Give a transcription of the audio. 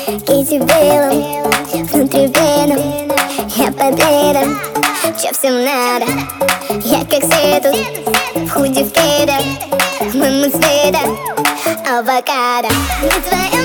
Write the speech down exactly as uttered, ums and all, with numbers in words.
Кити белым, внутри веном, я под рейдом, чё всем надо. Я как цветут, в худи в кедах, мы цвета авокадо. Мы твоя